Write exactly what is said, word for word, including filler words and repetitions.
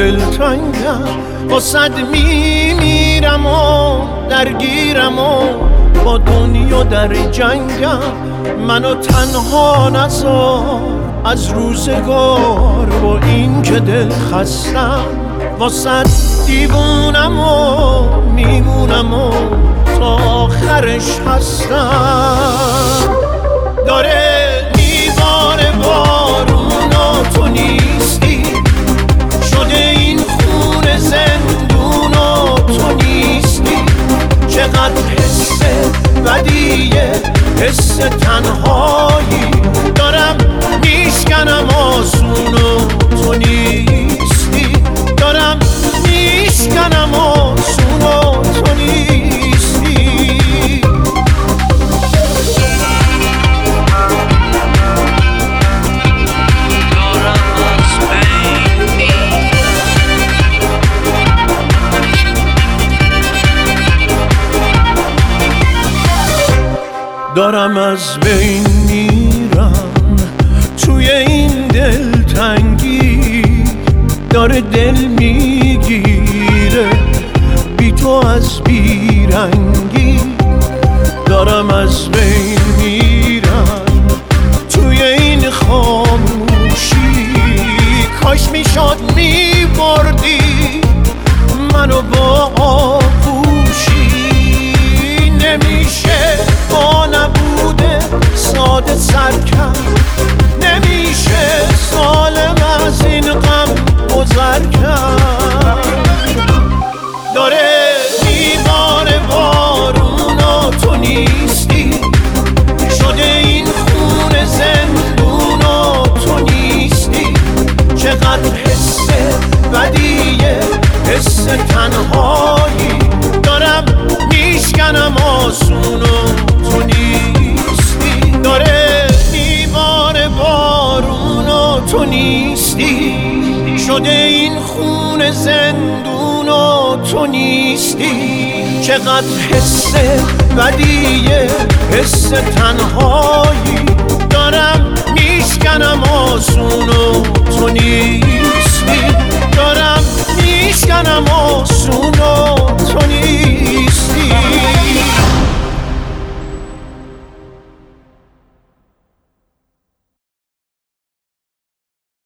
دلتنگم، با صد میمیرم و درگیرم و با دنیا در جنگم. منو تنها نذار از روزگار، با این که دل خستم واسه دیوونم و میمونم و تا آخرش هستم. داره میباره بارون و تو نیستی، شده این خونه زندون و تو نیستی. چقدر حس بدیه، حس تنهایی، دارم میشکنم آسون و تو نیستی. دارم میشکنم آسون و تو نیستی. دارم از بین میرم توی این دلتنگی، داره دل میگیره بی تو از بیرنگی. دارم از بین میرم توی این خاموشی، کاش میشد میبردی منو با آغوشی. نمیشه با نبوده ساده سرکم، نمیشه سالم از این غم گذر کرد. داره میباره بارون و تو نیستی، شده این خونه زندون و تو نیستی. چقدر حس بدیه، حس تنهایی، دارم میشکنم آسون و تو نیستی. داره میباره بارون و تو نیستی، شده این خونه زندون و تو نیستی. چقدر حس بدیه، حس تنهایی،